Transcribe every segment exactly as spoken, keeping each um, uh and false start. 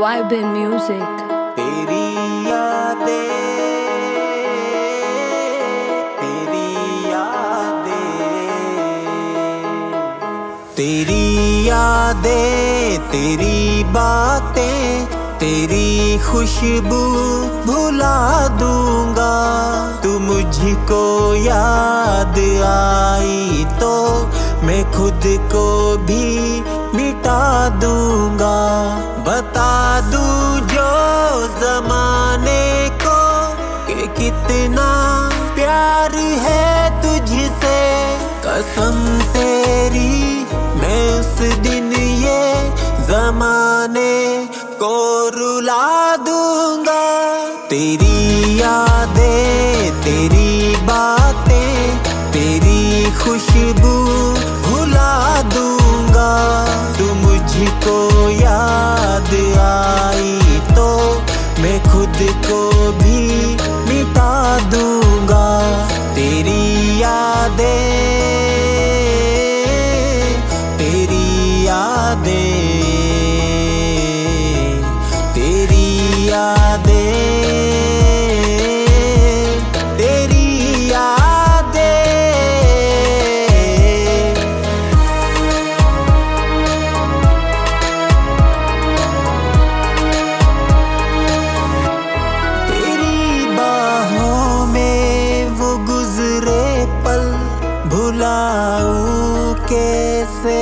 Vibe in music. तेरी यादें, तेरी यादें, तेरी यादें, तेरी बातें, तेरी खुशबू भुला दूंगा। तू मुझको याद आई तो मैं खुद को भी मिटा दूंगा। बता दूं जो ज़माने को कि कितना प्यार है तुझसे। कसम तेरी मैं उस दिन ये ज़माने को रुला दूंगा। तेरी यादें, तेरी बातें, तेरी खुशबू भुला दूंगा। तू मुझको याद आई तो मैं खुद को भी मिटा दूंगा। तेरी यादें, तेरी यादें, तेरी यादें, तेरी यादें। तेरी बाहों में वो गुजरे पल भुलाऊं कैसे।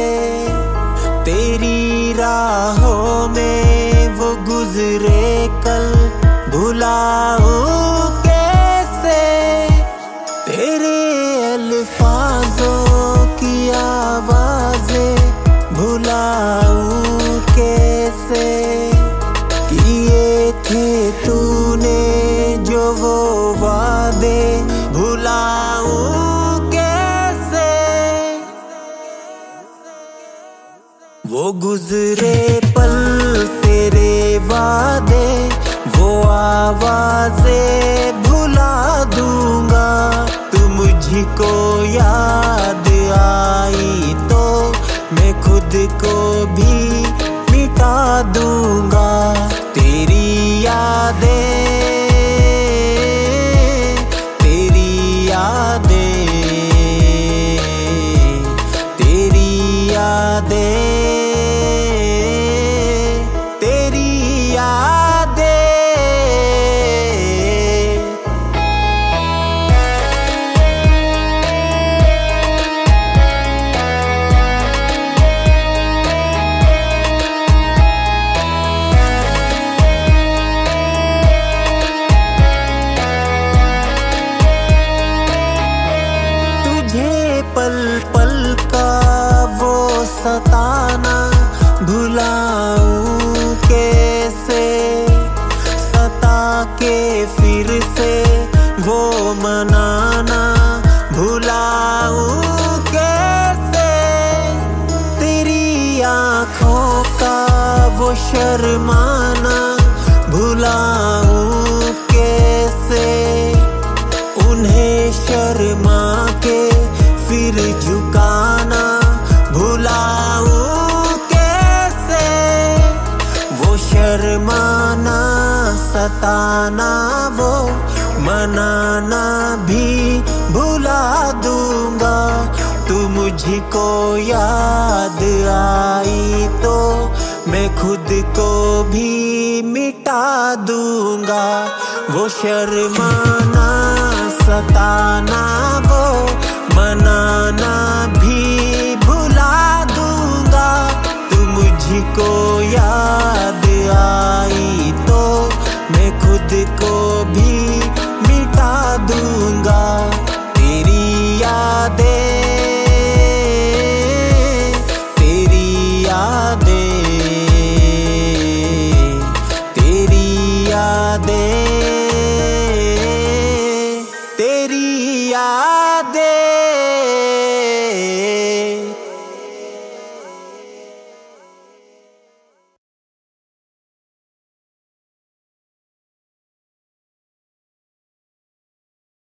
तेरी राहों में वो गुजरे कल भुलाऊं कैसे। तेरे अल्फाजों की आवाज़ें भुलाऊं कैसे। किए थे तूने जो वो वादे भुलाऊं कैसे। वो गुजरे पल तेरे वादे वो आवाज़ें भुला दूंगा। तू मुझको याद आई तो मैं खुद को भी मिटा दूंगा। तेरी यादें, तेरी यादें, तेरी यादें, तेरी यादें। तुझे पल पल का वो सताना भुलाऊं कैसे। सता के फिर से वो मनाना भुलाऊं कैसे। तेरी आँखों का वो शर्माना भुलाऊं कैसे। उन्हें शर्मा के फिर झुकाना भुलाऊं कैसे। वो शर्माना सताना वो मनाना भी भुला दूंगा। तू मुझको याद आई तो मैं खुद को भी मिटा दूंगा। वो शर्माना सताना वो मनाना भी भुला दूंगा। तू मुझको याद आई तो मैं खुद को भी मिटा दूंगा। तेरी यादें, तेरी यादें, तेरी यादें, तेरी यादें।